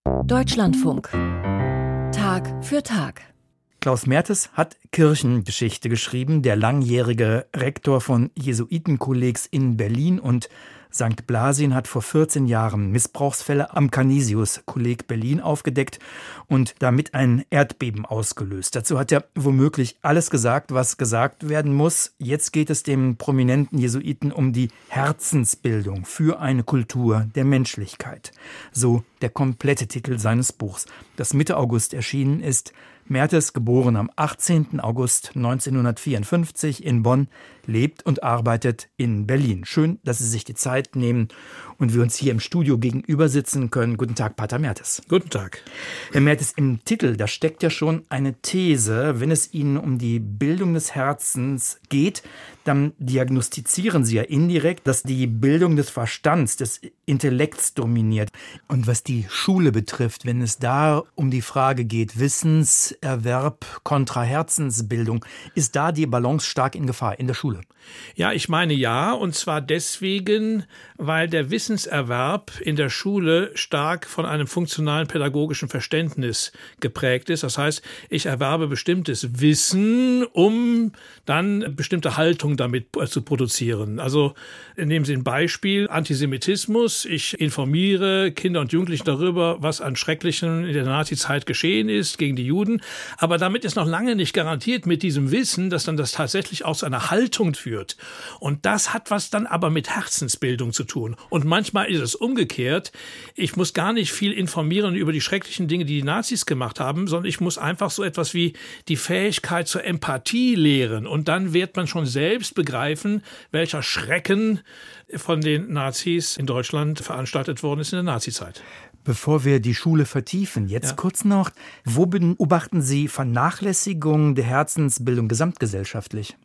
Deutschlandfunk. Tag für Tag. Klaus Mertes hat Kirchengeschichte geschrieben, der langjährige Rektor von Jesuitenkollegs in Berlin, und St. Blasien hat vor 14 Jahren Missbrauchsfälle am Canisius-Kolleg Berlin aufgedeckt und damit ein Erdbeben ausgelöst. Dazu hat er womöglich alles gesagt, was gesagt werden muss. Jetzt geht es dem prominenten Jesuiten um die Herzensbildung für eine Kultur der Menschlichkeit. So der komplette Titel seines Buchs, das Mitte August erschienen ist. Mertes, geboren am 18. August 1954 in Bonn, lebt und arbeitet in Berlin. Schön, dass Sie sich die Zeit nehmen und wir uns hier im Studio gegenüber sitzen können. Guten Tag, Pater Mertes. Guten Tag. Herr Mertes, im Titel, da steckt ja schon eine These. Wenn es Ihnen um die Bildung des Herzens geht, dann diagnostizieren Sie ja indirekt, dass die Bildung des Verstands, des Intellekts dominiert. Und was die Schule betrifft, wenn es da um die Frage geht, Wissenserwerb kontra Herzensbildung, ist da die Balance stark in Gefahr in der Schule? Ja, ich meine ja, und zwar deswegen, weil der Wissenserwerb in der Schule stark von einem funktionalen pädagogischen Verständnis geprägt ist. Das heißt, ich erwerbe bestimmtes Wissen, um dann bestimmte Haltung damit zu produzieren. Also nehmen Sie ein Beispiel, Antisemitismus. Ich informiere Kinder und Jugendliche darüber, was an Schrecklichem in der Nazizeit geschehen ist gegen die Juden. Aber damit ist noch lange nicht garantiert mit diesem Wissen, dass dann das tatsächlich auch zu einer Haltung führt. Und das hat was dann aber mit Herzensbildung zu tun. Und manchmal ist es umgekehrt. Ich muss gar nicht viel informieren über die schrecklichen Dinge, die die Nazis gemacht haben, sondern ich muss einfach so etwas wie die Fähigkeit zur Empathie lehren. Und dann wird man schon selbst begreifen, welcher Schrecken von den Nazis in Deutschland veranstaltet worden ist in der Nazizeit. Bevor wir die Schule vertiefen, jetzt kurz noch, wo beobachten Sie Vernachlässigung der Herzensbildung gesamtgesellschaftlich?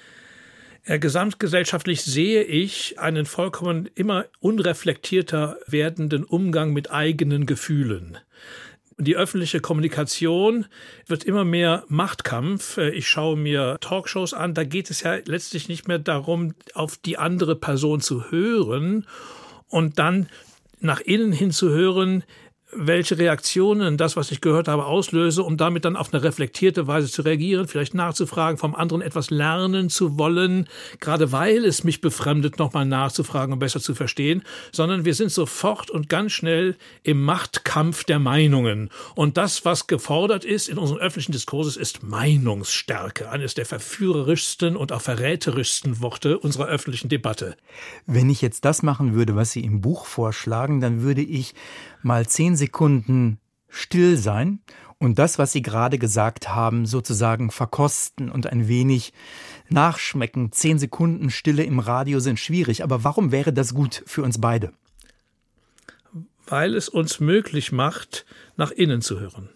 Gesamtgesellschaftlich sehe ich einen vollkommen immer unreflektierter werdenden Umgang mit eigenen Gefühlen. Die öffentliche Kommunikation wird immer mehr Machtkampf. Ich schaue mir Talkshows an, da geht es ja letztlich nicht mehr darum, auf die andere Person zu hören und dann nach innen hin zu hören, welche Reaktionen das, was ich gehört habe, auslöse, um damit dann auf eine reflektierte Weise zu reagieren, vielleicht nachzufragen, vom anderen etwas lernen zu wollen, gerade weil es mich befremdet, nochmal nachzufragen, um besser zu verstehen, sondern wir sind sofort und ganz schnell im Machtkampf der Meinungen. Und das, was gefordert ist in unserem öffentlichen Diskurses, ist Meinungsstärke, eines der verführerischsten und auch verräterischsten Worte unserer öffentlichen Debatte. Wenn ich jetzt das machen würde, was Sie im Buch vorschlagen, dann würde ich mal 10 Sekunden still sein und das, was Sie gerade gesagt haben, sozusagen verkosten und ein wenig nachschmecken. 10 Sekunden Stille im Radio sind schwierig, aber warum wäre das gut für uns beide? Weil es uns möglich macht, nach innen zu hören.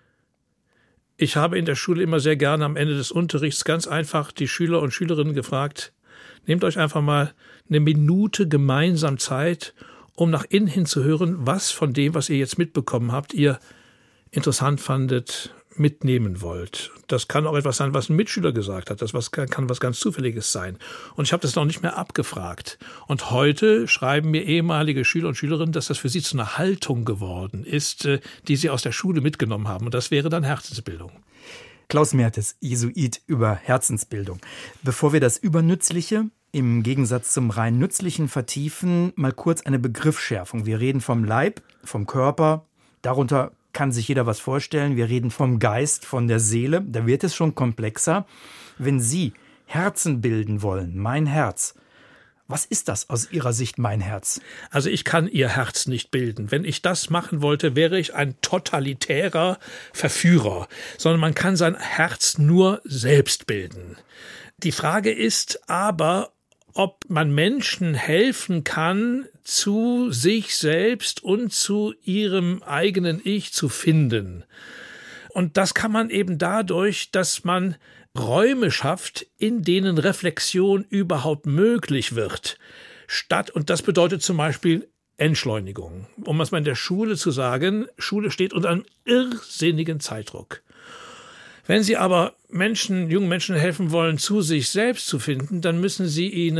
Ich habe in der Schule immer sehr gerne am Ende des Unterrichts ganz einfach die Schüler und Schülerinnen gefragt, nehmt euch einfach mal eine Minute gemeinsam Zeit, um nach innen hin zu hören, was von dem, was ihr jetzt mitbekommen habt, ihr interessant fandet, mitnehmen wollt. Das kann auch etwas sein, was ein Mitschüler gesagt hat. Das kann was ganz Zufälliges sein. Und ich habe das noch nicht mehr abgefragt. Und heute schreiben mir ehemalige Schüler und Schülerinnen, dass das für sie zu einer Haltung geworden ist, die sie aus der Schule mitgenommen haben. Und das wäre dann Herzensbildung. Klaus Mertes, Jesuit über Herzensbildung. Bevor wir das Übernützliche im Gegensatz zum rein Nützlichen vertiefen, mal kurz eine Begriffsschärfung. Wir reden vom Leib, vom Körper, darunter kann sich jeder was vorstellen. Wir reden vom Geist, von der Seele, da wird es schon komplexer. Wenn Sie Herzen bilden wollen, mein Herz, was ist das aus Ihrer Sicht, mein Herz? Also ich kann Ihr Herz nicht bilden. Wenn ich das machen wollte, wäre ich ein totalitärer Verführer, sondern man kann sein Herz nur selbst bilden. Die Frage ist aber, ob man Menschen helfen kann, zu sich selbst und zu ihrem eigenen Ich zu finden. Und das kann man eben dadurch, dass man Räume schafft, in denen Reflexion überhaupt möglich wird. Und das bedeutet zum Beispiel Entschleunigung. Um es mal in der Schule zu sagen, Schule steht unter einem irrsinnigen Zeitdruck. Wenn Sie aber jungen Menschen helfen wollen, zu sich selbst zu finden, dann müssen Sie ihnen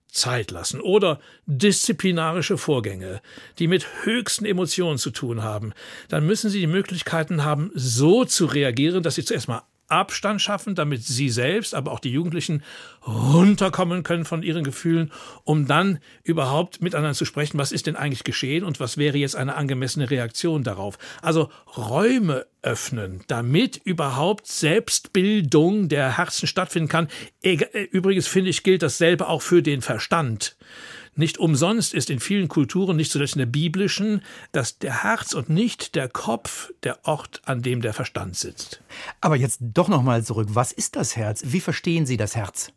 Zeit lassen. Oder disziplinarische Vorgänge, die mit höchsten Emotionen zu tun haben. Dann müssen Sie die Möglichkeiten haben, so zu reagieren, dass Sie zuerst mal Abstand schaffen, damit Sie selbst, aber auch die Jugendlichen runterkommen können von ihren Gefühlen, um dann überhaupt miteinander zu sprechen, was ist denn eigentlich geschehen und was wäre jetzt eine angemessene Reaktion darauf. Also Räume öffnen, damit überhaupt Selbstbildung der Herzen stattfinden kann. Übrigens finde ich, gilt dasselbe auch für den Verstand. Nicht umsonst ist in vielen Kulturen, nicht zuletzt in der biblischen, dass der Herz und nicht der Kopf der Ort, an dem der Verstand sitzt. Aber jetzt doch noch mal zurück. Was ist das Herz? Wie verstehen Sie das Herz?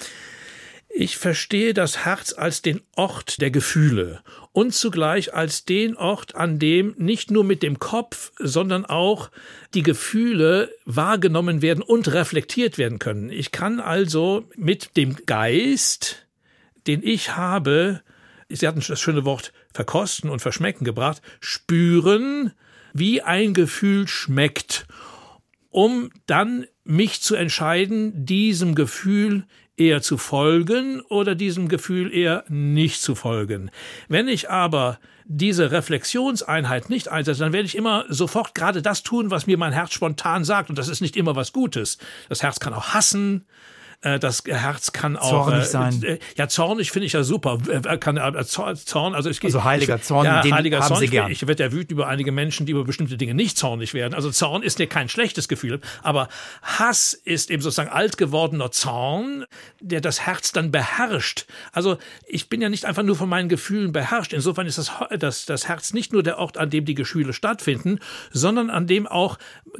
Ich verstehe das Herz als den Ort der Gefühle und zugleich als den Ort, an dem nicht nur mit dem Kopf, sondern auch die Gefühle wahrgenommen werden und reflektiert werden können. Ich kann also mit dem Geist, den ich habe, Sie hatten das schöne Wort verkosten und verschmecken gebracht, spüren, wie ein Gefühl schmeckt, um dann mich zu entscheiden, diesem Gefühl eher zu folgen oder diesem Gefühl eher nicht zu folgen. Wenn ich aber diese Reflexionseinheit nicht einsetze, dann werde ich immer sofort gerade das tun, was mir mein Herz spontan sagt. Und das ist nicht immer was Gutes. Das Herz kann auch hassen. Das Herz kann auch zornig sein. Ja, zornig finde ich ja super. Zorn, also heiliger Zorn, ja, den heiliger haben Zorn. Sie gern. Ich werde ja wütend über einige Menschen, die über bestimmte Dinge nicht zornig werden. Also Zorn ist ja kein schlechtes Gefühl, aber Hass ist eben sozusagen alt gewordener Zorn, der das Herz dann beherrscht. Also ich bin ja nicht einfach nur von meinen Gefühlen beherrscht. Insofern ist das Herz nicht nur der Ort, an dem die Gefühle stattfinden, sondern an dem auch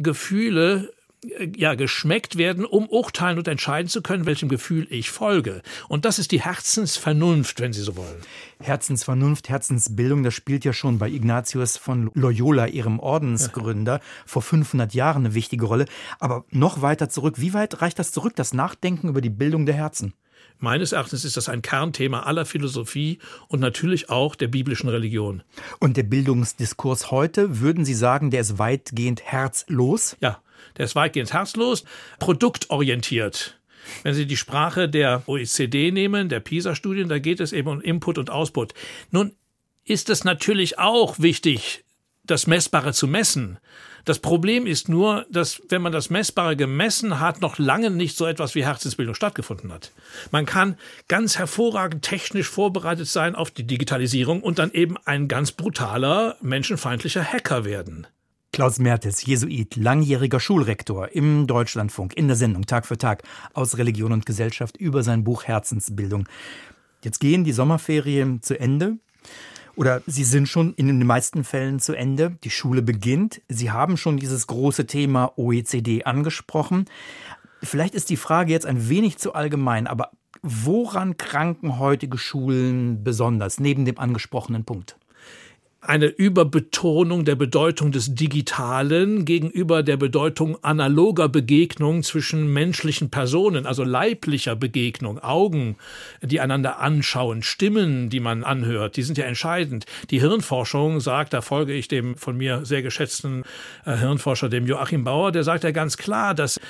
Gefühle geschmeckt werden, um urteilen und entscheiden zu können, welchem Gefühl ich folge. Und das ist die Herzensvernunft, wenn Sie so wollen. Herzensvernunft, Herzensbildung, das spielt ja schon bei Ignatius von Loyola, Ihrem Ordensgründer, vor 500 Jahren eine wichtige Rolle. Aber noch weiter zurück, wie weit reicht das zurück, das Nachdenken über die Bildung der Herzen? Meines Erachtens ist das ein Kernthema aller Philosophie und natürlich auch der biblischen Religion. Und der Bildungsdiskurs heute, würden Sie sagen, der ist weitgehend herzlos? Ja, der ist weitgehend herzlos, produktorientiert. Wenn Sie die Sprache der OECD nehmen, der PISA-Studien, da geht es eben um Input und Output. Nun ist es natürlich auch wichtig, das Messbare zu messen. Das Problem ist nur, dass, wenn man das Messbare gemessen hat, noch lange nicht so etwas wie Herzensbildung stattgefunden hat. Man kann ganz hervorragend technisch vorbereitet sein auf die Digitalisierung und dann eben ein ganz brutaler, menschenfeindlicher Hacker werden. Klaus Mertes, Jesuit, langjähriger Schulrektor im Deutschlandfunk, in der Sendung Tag für Tag aus Religion und Gesellschaft über sein Buch Herzensbildung. Jetzt gehen die Sommerferien zu Ende. Oder sie sind schon in den meisten Fällen zu Ende. Die Schule beginnt. Sie haben schon dieses große Thema OECD angesprochen. Vielleicht ist die Frage jetzt ein wenig zu allgemein, aber woran kranken heutige Schulen besonders, neben dem angesprochenen Punkt? Eine Überbetonung der Bedeutung des Digitalen gegenüber der Bedeutung analoger Begegnung zwischen menschlichen Personen, also leiblicher Begegnung, Augen, die einander anschauen, Stimmen, die man anhört, die sind ja entscheidend. Die Hirnforschung sagt, da folge ich dem von mir sehr geschätzten Hirnforscher, dem Joachim Bauer, der sagt ja ganz klar, dass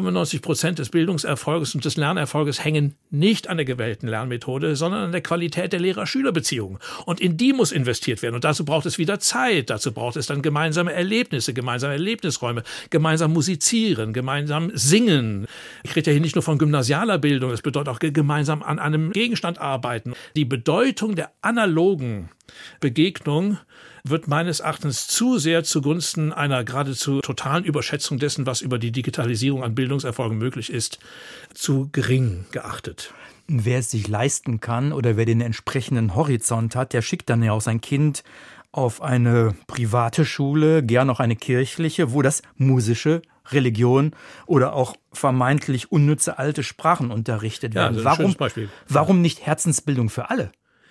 95% des Bildungserfolges und des Lernerfolges hängen nicht an der gewählten Lernmethode, sondern an der Qualität der Lehrer-Schüler-Beziehung. Und in die muss investiert werden. Und dazu braucht es wieder Zeit, dazu braucht es dann gemeinsame Erlebnisse, gemeinsame Erlebnisräume, gemeinsam musizieren, gemeinsam singen. Ich rede ja hier nicht nur von gymnasialer Bildung, das bedeutet auch gemeinsam an einem Gegenstand arbeiten. Die Bedeutung der analogen Begegnung wird meines Erachtens zu sehr zugunsten einer geradezu totalen Überschätzung dessen, was über die Digitalisierung an Bildungserfolgen möglich ist, zu gering geachtet. Wer es sich leisten kann oder wer den entsprechenden Horizont hat, der schickt dann ja auch sein Kind auf eine private Schule, gern auch eine kirchliche, wo das musische, Religion oder auch vermeintlich unnütze alte Sprachen unterrichtet werden. Ja, schönes Beispiel. Warum nicht Herzensbildung für alle?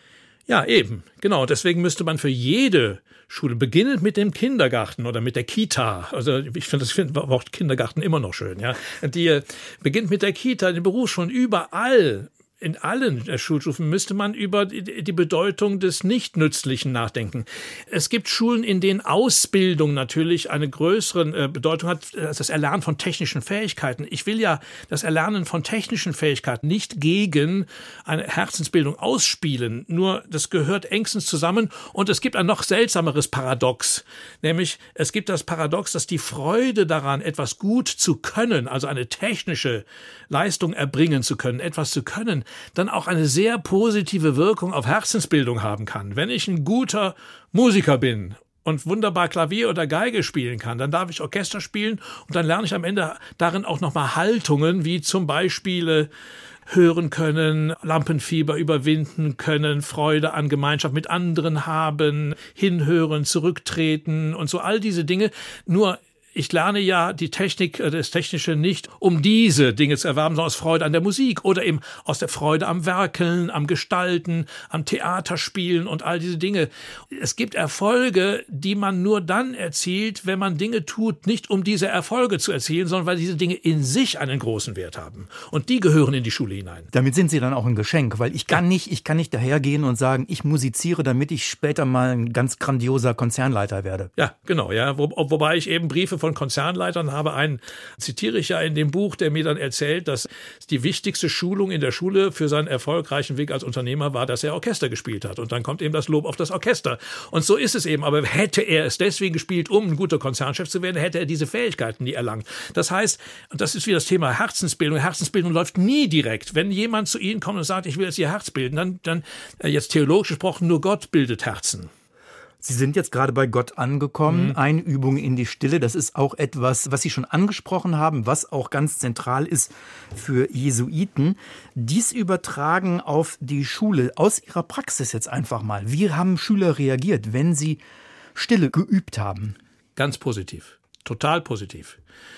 Ja, eben, genau. Deswegen müsste man für jede Schule, beginnend mit dem Kindergarten oder mit der Kita, also ich finde das Wort Kindergarten immer noch schön, ja, die beginnt mit der Kita, den Berufsschulen, überall in allen Schulstufen müsste man über die Bedeutung des Nichtnützlichen nachdenken. Es gibt Schulen, in denen Ausbildung natürlich eine größere Bedeutung hat, als das Erlernen von technischen Fähigkeiten. Ich will ja das Erlernen von technischen Fähigkeiten nicht gegen eine Herzensbildung ausspielen, nur das gehört engstens zusammen. Und es gibt ein noch seltsameres Paradox, nämlich es gibt das Paradox, dass die Freude daran, etwas gut zu können, also eine technische Leistung erbringen zu können, etwas zu können, dann auch eine sehr positive Wirkung auf Herzensbildung haben kann. Wenn ich ein guter Musiker bin und wunderbar Klavier oder Geige spielen kann, dann darf ich Orchester spielen und dann lerne ich am Ende darin auch nochmal Haltungen, wie zum Beispiel hören können, Lampenfieber überwinden können, Freude an Gemeinschaft mit anderen haben, hinhören, zurücktreten und so all diese Dinge. Nur ich lerne ja die Technik, das Technische nicht, um diese Dinge zu erwerben, sondern aus Freude an der Musik oder eben aus der Freude am Werkeln, am Gestalten, am Theaterspielen und all diese Dinge. Es gibt Erfolge, die man nur dann erzielt, wenn man Dinge tut, nicht um diese Erfolge zu erzielen, sondern weil diese Dinge in sich einen großen Wert haben. Und die gehören in die Schule hinein. Damit sind sie dann auch ein Geschenk, weil ich kann nicht dahergehen und sagen, ich musiziere, damit ich später mal ein ganz grandioser Konzernleiter werde. Ja, genau, ja. Wobei ich eben Briefe von Konzernleitern habe. Einen zitiere ich ja in dem Buch, der mir dann erzählt, dass die wichtigste Schulung in der Schule für seinen erfolgreichen Weg als Unternehmer war, dass er Orchester gespielt hat. Und dann kommt eben das Lob auf das Orchester. Und so ist es eben. Aber hätte er es deswegen gespielt, um ein guter Konzernchef zu werden, hätte er diese Fähigkeiten nie erlangt. Das heißt, und das ist wie das Thema Herzensbildung. Herzensbildung läuft nie direkt. Wenn jemand zu Ihnen kommt und sagt, ich will jetzt Ihr Herz bilden, dann jetzt theologisch gesprochen, nur Gott bildet Herzen. Sie sind jetzt gerade bei Gott angekommen. Einübung in die Stille, das ist auch etwas, was Sie schon angesprochen haben, was auch ganz zentral ist für Jesuiten. Dies übertragen auf die Schule aus Ihrer Praxis jetzt einfach mal. Wie haben Schüler reagiert, wenn sie Stille geübt haben? Ganz positiv, total positiv.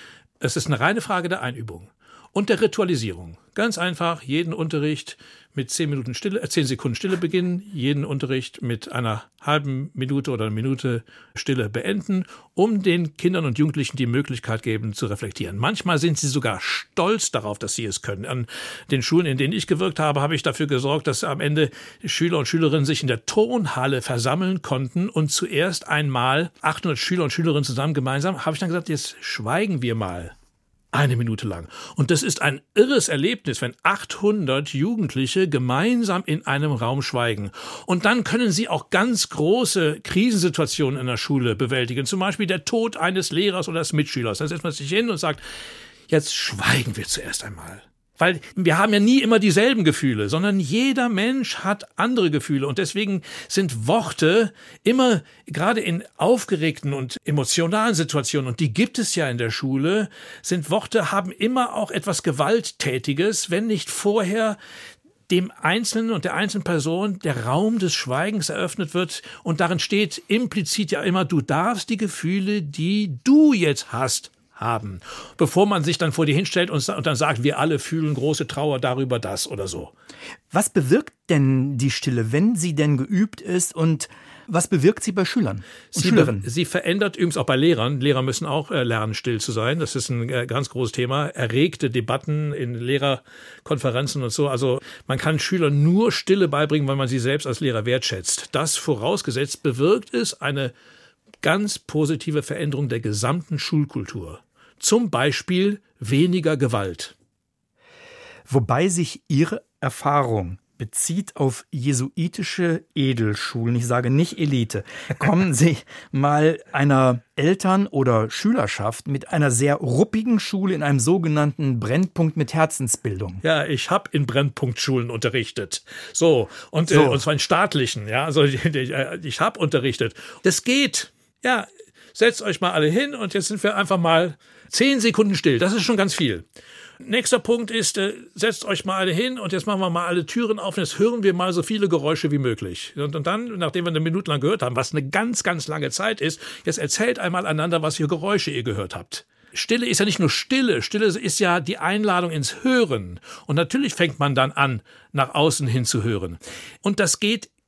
Es ist eine reine Frage der Einübung und der Ritualisierung. Ganz einfach, jeden Unterricht mit 10 Sekunden Stille beginnen, jeden Unterricht mit einer halben Minute oder einer Minute Stille beenden, um den Kindern und Jugendlichen die Möglichkeit geben, zu reflektieren. Manchmal sind sie sogar stolz darauf, dass sie es können. An den Schulen, in denen ich gewirkt habe, habe ich dafür gesorgt, dass am Ende Schüler und Schülerinnen sich in der Turnhalle versammeln konnten und zuerst einmal 800 Schüler und Schülerinnen zusammen gemeinsam, habe ich dann gesagt, jetzt schweigen wir mal. 1 Minute lang. Und das ist ein irres Erlebnis, wenn 800 Jugendliche gemeinsam in einem Raum schweigen. Und dann können sie auch ganz große Krisensituationen in der Schule bewältigen. Zum Beispiel der Tod eines Lehrers oder eines Mitschülers. Dann setzt man sich hin und sagt, jetzt schweigen wir zuerst einmal. Weil wir haben ja nie immer dieselben Gefühle, sondern jeder Mensch hat andere Gefühle. Und deswegen sind Worte immer, gerade in aufgeregten und emotionalen Situationen, und die gibt es ja in der Schule, haben immer auch etwas Gewalttätiges, wenn nicht vorher dem Einzelnen und der einzelnen Person der Raum des Schweigens eröffnet wird. Und darin steht implizit ja immer, du darfst die Gefühle, die du jetzt hast, haben, bevor man sich dann vor dir hinstellt und dann sagt, wir alle fühlen große Trauer darüber, das oder so. Was bewirkt denn die Stille, wenn sie denn geübt ist, und was bewirkt sie bei Schülern und Schülerinnen? Sie verändert übrigens auch bei Lehrern. Lehrer müssen auch lernen, still zu sein. Das ist ein ganz großes Thema. Erregte Debatten in Lehrerkonferenzen und so. Also man kann Schülern nur Stille beibringen, weil man sie selbst als Lehrer wertschätzt. Das vorausgesetzt bewirkt es eine ganz positive Veränderung der gesamten Schulkultur. Zum Beispiel weniger Gewalt. Wobei sich Ihre Erfahrung bezieht auf jesuitische Edelschulen, ich sage nicht Elite. Kommen Sie mal einer Eltern- oder Schülerschaft mit einer sehr ruppigen Schule in einem sogenannten Brennpunkt mit Herzensbildung? Ja, ich habe in Brennpunktschulen unterrichtet. Und zwar in staatlichen. Ja, also ich habe unterrichtet. Das geht. Ja, setzt euch mal alle hin und jetzt sind wir einfach mal 10 Sekunden still. Das ist schon ganz viel. Nächster Punkt ist, setzt euch mal alle hin und jetzt machen wir mal alle Türen auf und jetzt hören wir mal so viele Geräusche wie möglich. Und dann, nachdem wir 1 Minute lang gehört haben, was eine ganz, ganz lange Zeit ist, jetzt erzählt einmal einander, was für Geräusche ihr gehört habt. Stille ist ja nicht nur Stille. Stille ist ja die Einladung ins Hören. Und natürlich fängt man dann an, nach außen hin zu hören. Und das geht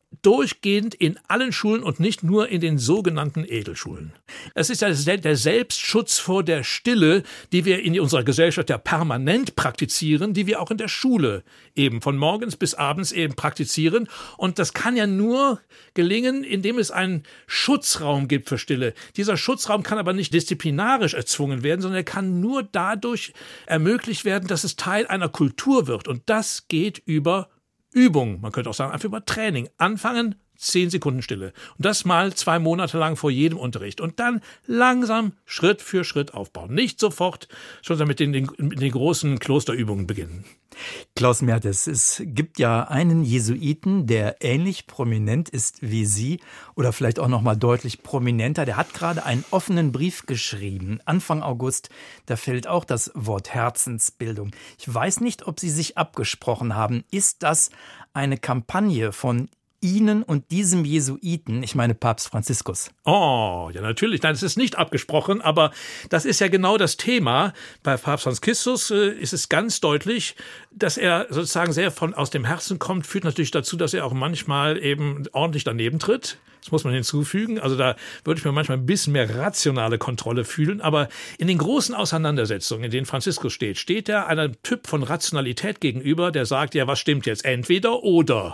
durchgehend in allen Schulen und nicht nur in den sogenannten Edelschulen. Es ist der Selbstschutz vor der Stille, die wir in unserer Gesellschaft ja permanent praktizieren, die wir auch in der Schule eben von morgens bis abends eben praktizieren. Und das kann ja nur gelingen, indem es einen Schutzraum gibt für Stille. Dieser Schutzraum kann aber nicht disziplinarisch erzwungen werden, sondern er kann nur dadurch ermöglicht werden, dass es Teil einer Kultur wird. Und das geht über Übung, man könnte auch sagen, einfach über Training. Anfangen, 10 Sekunden Stille. Und das mal 2 Monate lang vor jedem Unterricht. Und dann langsam Schritt für Schritt aufbauen. Nicht sofort schon mit den großen Klosterübungen beginnen. Klaus Mertes, es gibt ja einen Jesuiten, der ähnlich prominent ist wie Sie oder vielleicht auch noch mal deutlich prominenter. Der hat gerade einen offenen Brief geschrieben, Anfang August. Da fällt auch das Wort Herzensbildung. Ich weiß nicht, ob Sie sich abgesprochen haben. Ist das eine Kampagne von Ihnen und diesem Jesuiten, ich meine Papst Franziskus? Oh, ja natürlich. Nein, es ist nicht abgesprochen, aber das ist ja genau das Thema. Bei Papst Franziskus ist es ganz deutlich, dass er sozusagen sehr aus dem Herzen kommt, führt natürlich dazu, dass er auch manchmal eben ordentlich daneben tritt. Das muss man hinzufügen. Also da würde ich mir manchmal ein bisschen mehr rationale Kontrolle fühlen. Aber in den großen Auseinandersetzungen, in denen Franziskus steht er einem Typ von Rationalität gegenüber, der sagt, ja, was stimmt jetzt? Entweder oder.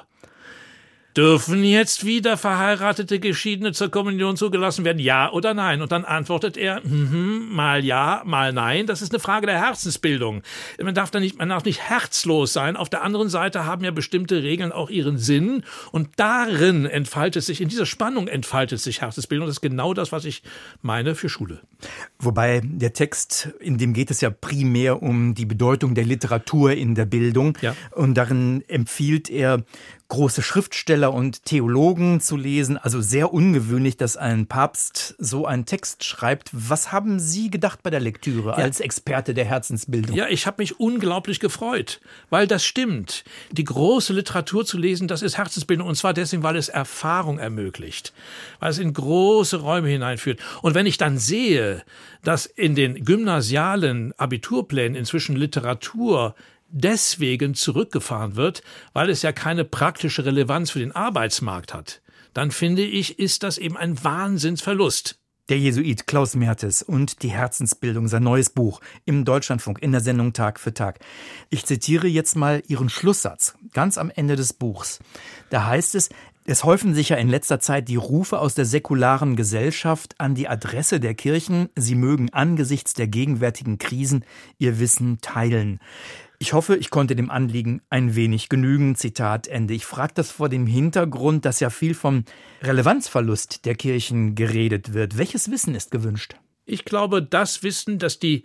Dürfen jetzt wieder verheiratete Geschiedene zur Kommunion zugelassen werden? Ja oder nein? Und dann antwortet er, mal ja, mal nein. Das ist eine Frage der Herzensbildung. Man darf nicht herzlos sein. Auf der anderen Seite haben ja bestimmte Regeln auch ihren Sinn. Und in dieser Spannung entfaltet sich Herzensbildung. Das ist genau das, was ich meine für Schule. Wobei der Text, in dem geht es ja primär um die Bedeutung der Literatur in der Bildung. Ja. Und darin empfiehlt er, große Schriftsteller und Theologen zu lesen. Also sehr ungewöhnlich, dass ein Papst so einen Text schreibt. Was haben Sie gedacht bei der Lektüre als Experte der Herzensbildung? Ja, ich habe mich unglaublich gefreut, weil das stimmt. Die große Literatur zu lesen, das ist Herzensbildung. Und zwar deswegen, weil es Erfahrung ermöglicht, weil es in große Räume hineinführt. Und wenn ich dann sehe, dass in den gymnasialen Abiturplänen inzwischen Literatur deswegen zurückgefahren wird, weil es ja keine praktische Relevanz für den Arbeitsmarkt hat, dann finde ich, ist das eben ein Wahnsinnsverlust. Der Jesuit Klaus Mertes und die Herzensbildung, sein neues Buch im Deutschlandfunk in der Sendung Tag für Tag. Ich zitiere jetzt mal Ihren Schlusssatz, ganz am Ende des Buchs. Da heißt es: Es häufen sich ja in letzter Zeit die Rufe aus der säkularen Gesellschaft an die Adresse der Kirchen, sie mögen angesichts der gegenwärtigen Krisen ihr Wissen teilen. Ich hoffe, ich konnte dem Anliegen ein wenig genügen. Zitat Ende. Ich frage das vor dem Hintergrund, dass ja viel vom Relevanzverlust der Kirchen geredet wird. Welches Wissen ist gewünscht? Ich glaube, das Wissen, das die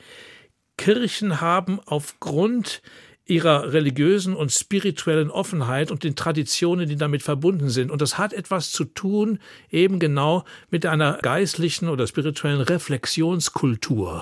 Kirchen haben aufgrund ihrer religiösen und spirituellen Offenheit und den Traditionen, die damit verbunden sind. Und das hat etwas zu tun, eben genau mit einer geistlichen oder spirituellen Reflexionskultur,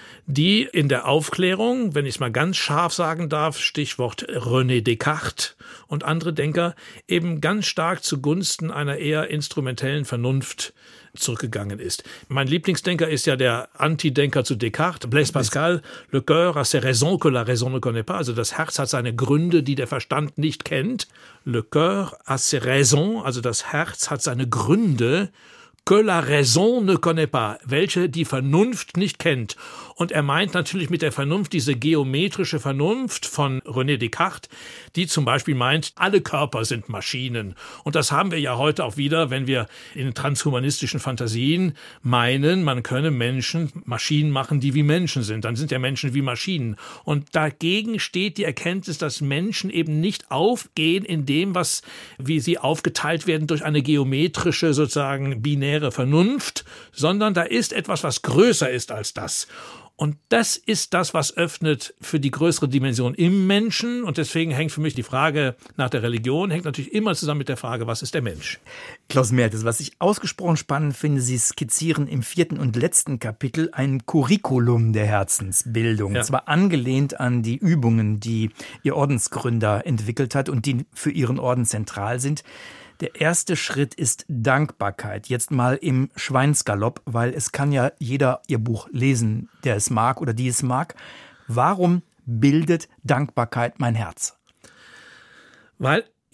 die in der Aufklärung, wenn ich es mal ganz scharf sagen darf, Stichwort René Descartes und andere Denker, eben ganz stark zugunsten einer eher instrumentellen Vernunft zurückgegangen ist. Mein Lieblingsdenker ist ja der Antidenker zu Descartes, Blaise Pascal, le cœur a ses raisons que la raison ne connaît pas, also das Herz hat seine Gründe, die der Verstand nicht kennt. Le cœur a ses raisons, also das Herz hat seine Gründe, que la raison ne connaît pas, welche die Vernunft nicht kennt. Und er meint natürlich mit der Vernunft diese geometrische Vernunft von René Descartes, die zum Beispiel meint, alle Körper sind Maschinen. Und das haben wir ja heute auch wieder, wenn wir in transhumanistischen Fantasien meinen, man könne Maschinen machen, die wie Menschen sind. Dann sind ja Menschen wie Maschinen. Und dagegen steht die Erkenntnis, dass Menschen eben nicht aufgehen in dem, wie sie aufgeteilt werden durch eine geometrische, sozusagen binäre Vernunft, sondern da ist etwas, was größer ist als das. Und das ist das, was öffnet für die größere Dimension im Menschen. Und deswegen hängt für mich die Frage nach der Religion, hängt natürlich immer zusammen mit der Frage, was ist der Mensch? Klaus Mertes, was ich ausgesprochen spannend finde, Sie skizzieren im 4. und letzten Kapitel ein Curriculum der Herzensbildung. Ja. Zwar angelehnt an die Übungen, die Ihr Ordensgründer entwickelt hat und die für Ihren Orden zentral sind. Der erste Schritt ist Dankbarkeit. Jetzt mal im Schweinsgalopp, weil es kann ja jeder Ihr Buch lesen, der es mag oder die es mag. Warum bildet Dankbarkeit mein Herz? Weil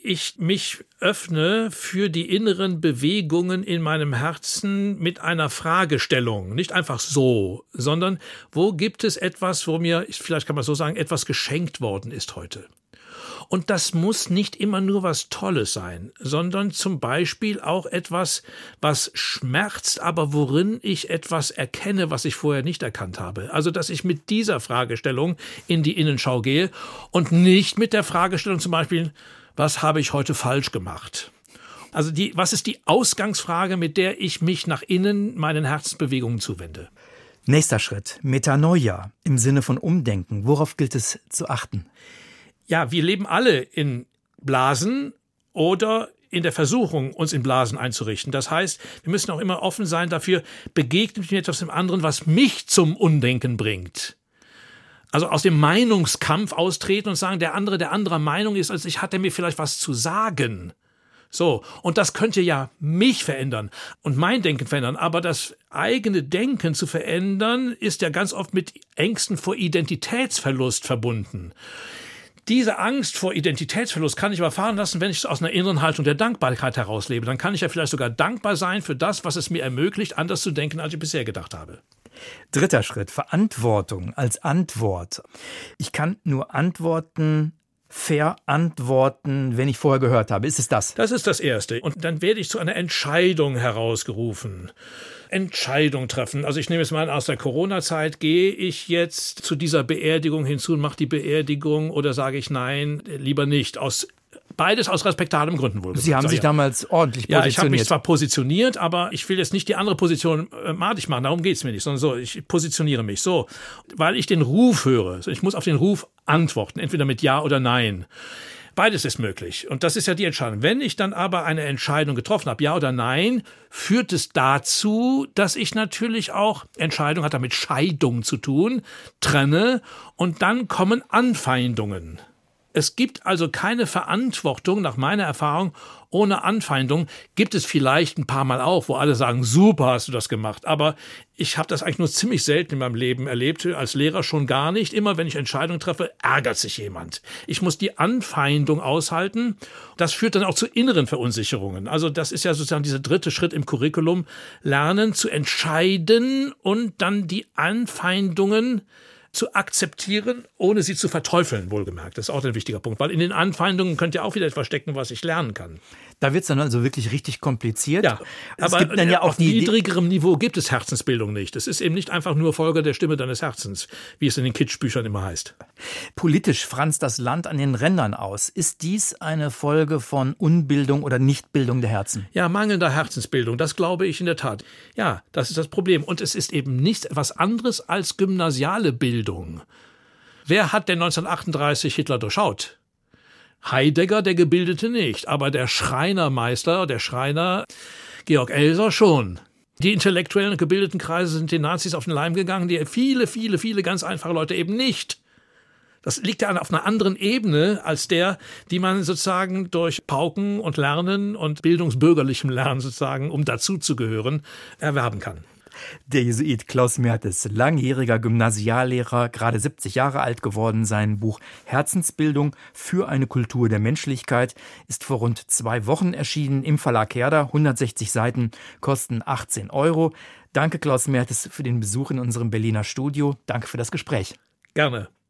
ich mich öffne für die inneren Bewegungen in meinem Herzen mit einer Fragestellung. Nicht einfach so, sondern wo gibt es etwas, wo mir, vielleicht kann man so sagen, etwas geschenkt worden ist heute. Und das muss nicht immer nur was Tolles sein, sondern zum Beispiel auch etwas, was schmerzt, aber worin ich etwas erkenne, was ich vorher nicht erkannt habe. Also, dass ich mit dieser Fragestellung in die Innenschau gehe und nicht mit der Fragestellung zum Beispiel, was habe ich heute falsch gemacht? Also, was ist die Ausgangsfrage, mit der ich mich nach innen meinen Herzensbewegungen zuwende? Nächster Schritt, Metanoia im Sinne von Umdenken. Worauf gilt es zu achten? Ja, wir leben alle in Blasen oder in der Versuchung, uns in Blasen einzurichten. Das heißt, wir müssen auch immer offen sein dafür, begegnet mir etwas dem anderen, was mich zum Undenken bringt. Also aus dem Meinungskampf austreten und sagen, der anderer Meinung ist als ich, hat er mir vielleicht was zu sagen. So, und das könnte ja mich verändern und mein Denken verändern. Aber das eigene Denken zu verändern, ist ja ganz oft mit Ängsten vor Identitätsverlust verbunden. Diese Angst vor Identitätsverlust kann ich aber fahren lassen, wenn ich es aus einer inneren Haltung der Dankbarkeit herauslebe. Dann kann ich ja vielleicht sogar dankbar sein für das, was es mir ermöglicht, anders zu denken, als ich bisher gedacht habe. Dritter Schritt, Verantwortung als Antwort. Ich kann nur antworten, verantworten, wenn ich vorher gehört habe. Ist es das? Das ist das Erste. Und dann werde ich zu einer Entscheidung herausgerufen. Entscheidung treffen. Also ich nehme es mal aus der Corona-Zeit, gehe ich jetzt zu dieser Beerdigung hinzu und mache die Beerdigung oder sage ich nein, lieber nicht. Beides aus respektablen Gründen wohl. Sie haben sich damals ordentlich positioniert. Ja, ich habe mich zwar positioniert, aber ich will jetzt nicht die andere Position madig machen, darum geht es mir nicht, sondern so, ich positioniere mich so, weil ich den Ruf höre. Ich muss auf den Ruf antworten, entweder mit Ja oder Nein. Beides ist möglich. Und das ist ja die Entscheidung. Wenn ich dann aber eine Entscheidung getroffen habe, ja oder nein, führt es dazu, dass ich natürlich auch, Entscheidung hat damit Scheidung zu tun, trenne und dann kommen Anfeindungen. Es gibt also keine Verantwortung, nach meiner Erfahrung, ohne Anfeindung. Gibt es vielleicht ein paar Mal auch, wo alle sagen, super hast du das gemacht. Aber ich habe das eigentlich nur ziemlich selten in meinem Leben erlebt, als Lehrer schon gar nicht. Immer wenn ich Entscheidungen treffe, ärgert sich jemand. Ich muss die Anfeindung aushalten. Das führt dann auch zu inneren Verunsicherungen. Also das ist ja sozusagen dieser dritte Schritt im Curriculum. Lernen zu entscheiden und dann die Anfeindungen zu akzeptieren, ohne sie zu verteufeln, wohlgemerkt. Das ist auch ein wichtiger Punkt, weil in den Anfeindungen könnte ja auch wieder etwas stecken, was ich lernen kann. Da wird es dann also wirklich richtig kompliziert. Ja, aber gibt dann ja auch auf niedrigerem Niveau gibt es Herzensbildung nicht. Es ist eben nicht einfach nur Folge der Stimme deines Herzens, wie es in den Kitschbüchern immer heißt. Politisch franzt das Land an den Rändern aus. Ist dies eine Folge von Unbildung oder Nichtbildung der Herzen? Ja, mangelnder Herzensbildung, das glaube ich in der Tat. Ja, das ist das Problem. Und es ist eben nichts etwas anderes als gymnasiale Bildung. Wer hat denn 1938 Hitler durchschaut? Heidegger, der Gebildete nicht, aber der Schreinermeister, der Schreiner Georg Elser schon. Die intellektuellen und gebildeten Kreise sind den Nazis auf den Leim gegangen, die viele ganz einfache Leute eben nicht. Das liegt ja auf einer anderen Ebene als der, die man sozusagen durch Pauken und Lernen und bildungsbürgerlichem Lernen sozusagen, um dazuzugehören, erwerben kann. Der Jesuit Klaus Mertes, langjähriger Gymnasiallehrer, gerade 70 Jahre alt geworden. Sein Buch Herzensbildung für eine Kultur der Menschlichkeit ist vor rund 2 Wochen erschienen im Verlag Herder. 160 Seiten, kosten 18 €. Danke, Klaus Mertes, für den Besuch in unserem Berliner Studio. Danke für das Gespräch. Gerne.